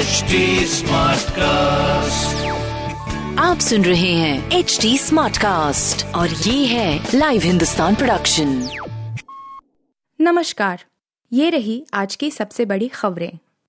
HD Smartcast. आप सुन रहे हैं HD Smartcast और ये है लाइव हिंदुस्तान प्रोडक्शन। नमस्कार, ये रही आज की सबसे बड़ी खबरें।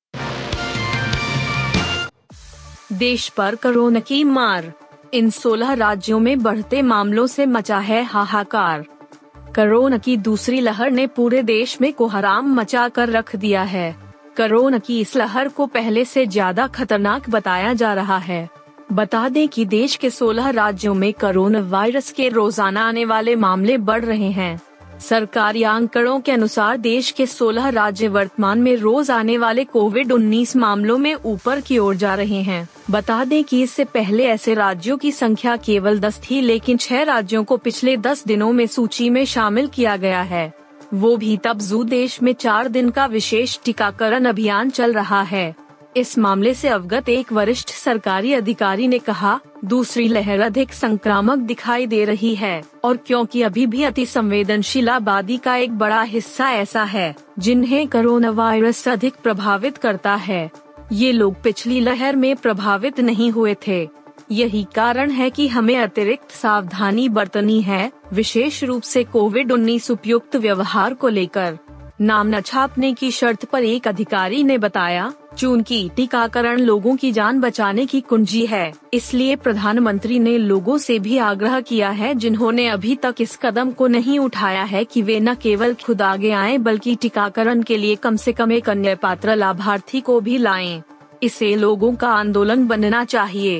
देश पर कोरोना की मार, इन 16 राज्यों में बढ़ते मामलों से मचा है हाहाकार। कोरोना की दूसरी लहर ने पूरे देश में कोहराम मचा कर रख दिया है। कोरोना की इस लहर को पहले से ज्यादा खतरनाक बताया जा रहा है। बता दें कि देश के 16 राज्यों में कोरोना वायरस के रोजाना आने वाले मामले बढ़ रहे हैं। सरकारी आंकड़ों के अनुसार देश के 16 राज्य वर्तमान में रोज आने वाले कोविड-19 मामलों में ऊपर की ओर जा रहे हैं। बता दें कि इससे पहले ऐसे राज्यों की संख्या केवल 10 थी, लेकिन 6 राज्यों को पिछले 10 दिनों में सूची में शामिल किया गया है। वो भी तब जब देश में 4 दिन का विशेष टीकाकरण अभियान चल रहा है। इस मामले से अवगत एक वरिष्ठ सरकारी अधिकारी ने कहा, दूसरी लहर अधिक संक्रामक दिखाई दे रही है और क्योंकि अभी भी अति संवेदनशील आबादी का एक बड़ा हिस्सा ऐसा है जिन्हें कोरोना वायरस अधिक प्रभावित करता है, ये लोग पिछली लहर में प्रभावित नहीं हुए थे। यही कारण है कि हमें अतिरिक्त सावधानी बरतनी है, विशेष रूप से कोविड-19 उपयुक्त व्यवहार को लेकर। नाम न छापने की शर्त पर एक अधिकारी ने बताया, चूंकि टीकाकरण लोगों की जान बचाने की कुंजी है, इसलिए प्रधानमंत्री ने लोगों से भी आग्रह किया है जिन्होंने अभी तक इस कदम को नहीं उठाया है कि वे न केवल खुद आगे आएं बल्कि टीकाकरण के लिए कम से कम एक अन्य पात्र लाभार्थी को भी लाएं। इसे लोगों का आंदोलन बनना चाहिए।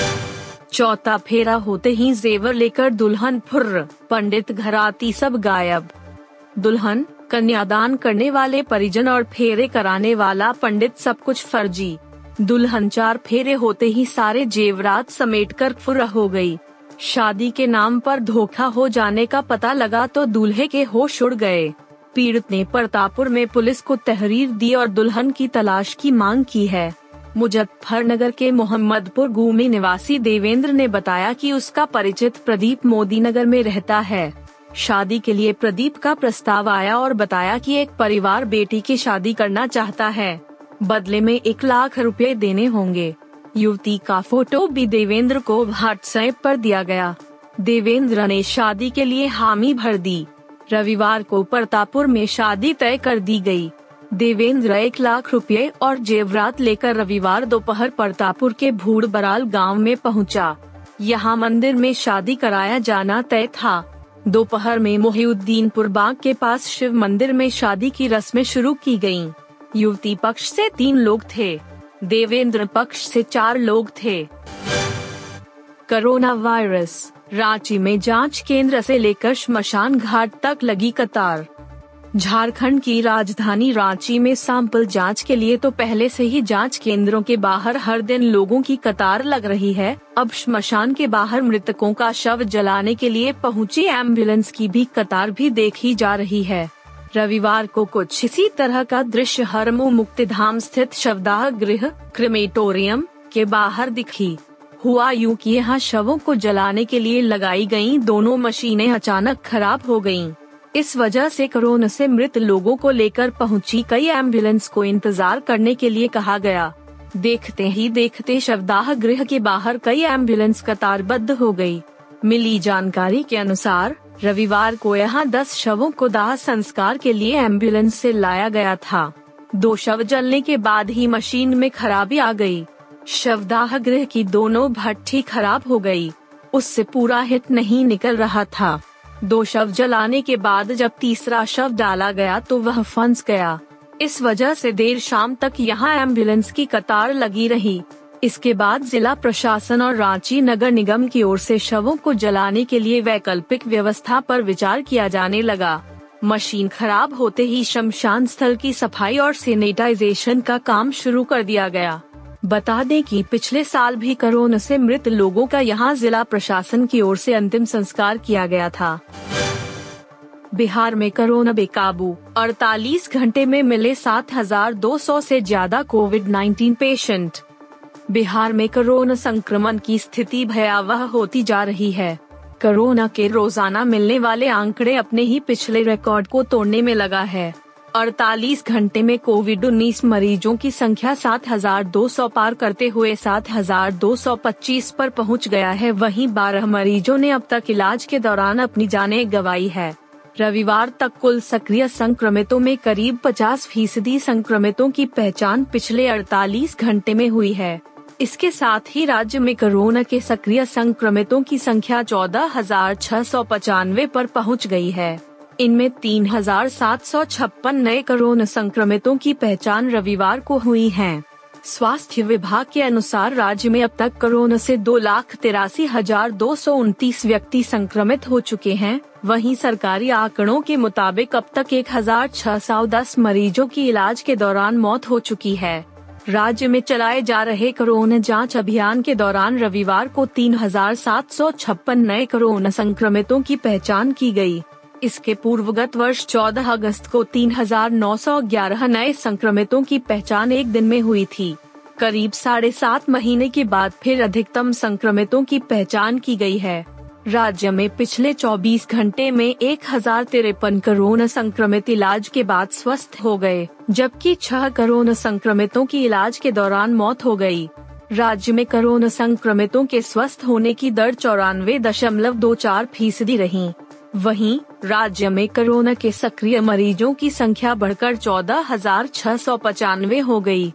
चौथा फेरा होते ही जेवर लेकर दुल्हन फुर्र, पंडित घराती सब गायब। दुल्हन, कन्यादान करने वाले परिजन और फेरे कराने वाला पंडित सब कुछ फर्जी। दुल्हन 4 फेरे होते ही सारे जेवरात समेटकर फुर्र हो गई। शादी के नाम पर धोखा हो जाने का पता लगा तो दूल्हे के होश उड़ गए। पीड़ित ने प्रतापपुर में पुलिस को तहरीर दी और दुल्हन की तलाश की मांग की है। मुजफ्फरनगर के मोहम्मदपुर गुमी निवासी देवेंद्र ने बताया कि उसका परिचित प्रदीप मोदी नगर में रहता है। शादी के लिए प्रदीप का प्रस्ताव आया और बताया कि एक परिवार बेटी की शादी करना चाहता है, बदले में 1 लाख रुपए देने होंगे। युवती का फोटो भी देवेंद्र को व्हाट्सएप पर दिया गया। देवेंद्र ने शादी के लिए हामी भर दी। रविवार को प्रतापपुर में शादी तय कर दी गई। देवेंद्र 1 लाख रुपए और जेवरात लेकर रविवार दोपहर प्रतापपुर के भूड़ बराल गाँव में पहुँचा। यहाँ मंदिर में शादी कराया जाना तय था। दोपहर में मोहिउद्दीनपुर बाग के पास शिव मंदिर में शादी की रस्में शुरू की गयीं। युवती पक्ष से 3 लोग थे, देवेंद्र पक्ष से 4 लोग थे। कोरोना वायरस, रांची में जांच केंद्र से लेकर श्मशान घाट तक लगी कतार। झारखंड की राजधानी रांची में सैंपल जांच के लिए तो पहले से ही जांच केंद्रों के बाहर हर दिन लोगों की कतार लग रही है। अब श्मशान के बाहर मृतकों का शव जलाने के लिए पहुंची एम्बुलेंस की भी कतार भी देखी जा रही है। रविवार को कुछ इसी तरह का दृश्य हरमू मुक्तिधाम स्थित शवदाह गृह क्रिमेटोरियम के बाहर दिखी। हुआ यूं कि यहाँ शवों को जलाने के लिए लगाई गयी दोनों मशीनें अचानक खराब हो गयीं। इस वजह से कोरोना से मृत लोगों को लेकर पहुंची कई एम्बुलेंस को इंतजार करने के लिए कहा गया। देखते ही देखते शवदाह गृह के बाहर कई एम्बुलेंस कतारबद्ध हो गई। मिली जानकारी के अनुसार रविवार को यहाँ 10 शवों को दाह संस्कार के लिए एम्बुलेंस से लाया गया था। 2 शव जलने के बाद ही मशीन में खराबी आ गई। शवदाह गृह की दोनों भट्ठी खराब हो गई, उससे पूरा हिट नहीं निकल रहा था। 2 शव जलाने के बाद जब तीसरा शव डाला गया तो वह फंस गया। इस वजह से देर शाम तक यहाँ एम्बुलेंस की कतार लगी रही। इसके बाद जिला प्रशासन और रांची नगर निगम की ओर से शवों को जलाने के लिए वैकल्पिक व्यवस्था पर विचार किया जाने लगा। मशीन खराब होते ही शमशान स्थल की सफाई और सैनिटाइजेशन का काम शुरू कर दिया गया। बता दें कि पिछले साल भी कोरोना से मृत लोगों का यहाँ जिला प्रशासन की ओर से अंतिम संस्कार किया गया था। बिहार में कोरोना बेकाबू, 48 घंटे में मिले 7,200 से ज्यादा कोविड-19 पेशेंट। बिहार में कोरोना संक्रमण की स्थिति भयावह होती जा रही है। कोरोना के रोजाना मिलने वाले आंकड़े अपने ही पिछले रिकॉर्ड को तोड़ने में लगा है। 48 घंटे में कोविड-19 मरीजों की संख्या 7,200 पार करते हुए 7,225 पर पहुंच गया है। वहीं 12 मरीजों ने अब तक इलाज के दौरान अपनी जानें गंवाई है। रविवार तक कुल सक्रिय संक्रमितों में करीब 50% संक्रमितों की पहचान पिछले 48 घंटे में हुई है। इसके साथ ही राज्य में कोरोना के सक्रिय संक्रमितों की संख्या 14,695 पर पहुंच गई है। इनमें 3,756 नए कोरोना संक्रमितों की पहचान रविवार को हुई है। स्वास्थ्य विभाग के अनुसार राज्य में अब तक कोरोना से 2,83,229 व्यक्ति संक्रमित हो चुके हैं। वहीं सरकारी आंकड़ों के मुताबिक अब तक 1,610 मरीजों की इलाज के दौरान मौत हो चुकी है। राज्य में चलाए जा रहे कोरोना जांच अभियान के दौरान रविवार को 3,756 नए कोरोना संक्रमितों की पहचान की गई। इसके पूर्व गत वर्ष 14 अगस्त को 3,911 नए संक्रमितों की पहचान एक दिन में हुई थी। करीब 7.5 महीने के बाद फिर अधिकतम संक्रमितों की पहचान की गई है। राज्य में पिछले 24 घंटे में 1,053 कोरोना संक्रमित इलाज के बाद स्वस्थ हो गए, जबकि 6 कोरोना संक्रमितों की इलाज के दौरान मौत हो गई। राज्य में कोरोना संक्रमितों के स्वस्थ होने की दर 94.24% रही। वहीं राज्य में कोरोना के सक्रिय मरीजों की संख्या बढ़कर 14,695 हो गई।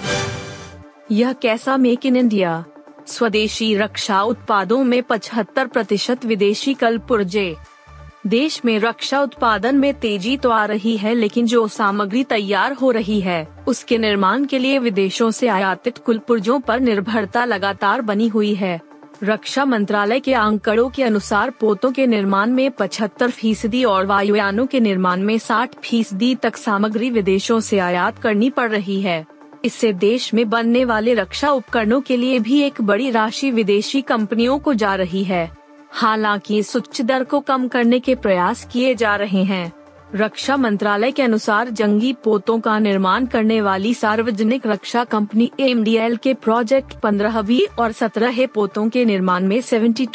यह कैसा मेक इन इंडिया? स्वदेशी रक्षा उत्पादों में 75% विदेशी कल पुर्जे। देश में रक्षा उत्पादन में तेजी तो आ रही है, लेकिन जो सामग्री तैयार हो रही है उसके निर्माण के लिए विदेशों से आयातित कुल पुर्जों पर निर्भरता लगातार बनी हुई है। रक्षा मंत्रालय के आंकड़ों के अनुसार पोतों के निर्माण में 75% और वायुयानों के निर्माण में 60% तक सामग्री विदेशों से आयात करनी पड़ रही है। इससे देश में बनने वाले रक्षा उपकरणों के लिए भी एक बड़ी राशि विदेशी कंपनियों को जा रही है। हालांकि इस उच्च दर को कम करने के प्रयास किए जा रहे हैं। रक्षा मंत्रालय के अनुसार जंगी पोतों का निर्माण करने वाली सार्वजनिक रक्षा कंपनी AMDL के प्रोजेक्ट 15B और 17 पोतों के निर्माण में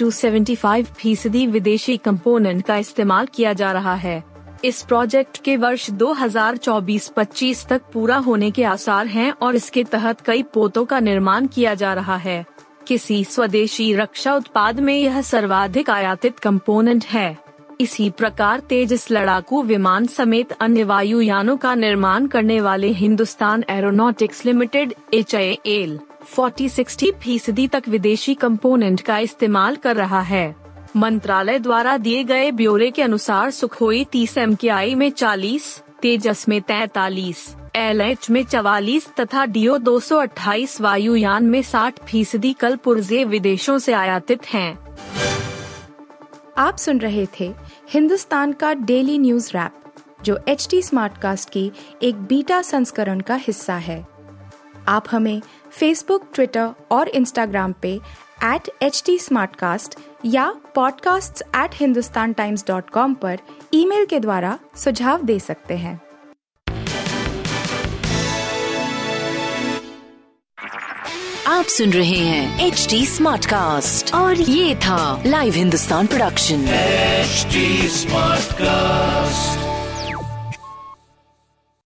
70-75% विदेशी कंपोनेंट का इस्तेमाल किया जा रहा है। इस प्रोजेक्ट के वर्ष 2024-25 तक पूरा होने के आसार हैं और इसके तहत कई पोतों का निर्माण किया जा रहा है। किसी स्वदेशी रक्षा उत्पाद में यह सर्वाधिक आयातित कंपोनेंट है। इसी प्रकार तेजस लड़ाकू विमान समेत अन्य वायुयानों का निर्माण करने वाले हिंदुस्तान एरोनॉटिक्स लिमिटेड HAL 40-60% तक विदेशी कंपोनेंट का इस्तेमाल कर रहा है। मंत्रालय द्वारा दिए गए ब्यौरे के अनुसार सुखोई 30 MKI में 40, तेजस में 43, LH में 44 तथा DO 228 वायुयान में 60% कल पुर्जे विदेशों से आयातित हैं। आप सुन रहे थे हिंदुस्तान का डेली न्यूज रैप, जो HD स्मार्टकास्ट की एक बीटा संस्करण का हिस्सा है। आप हमें फेसबुक, ट्विटर और इंस्टाग्राम पे @HT Smartcast या podcasts@hindustantimes.com पर ईमेल के द्वारा सुझाव दे सकते हैं। आप सुन रहे हैं HD Smartcast और ये था live Hindustan production. HD Smartcast।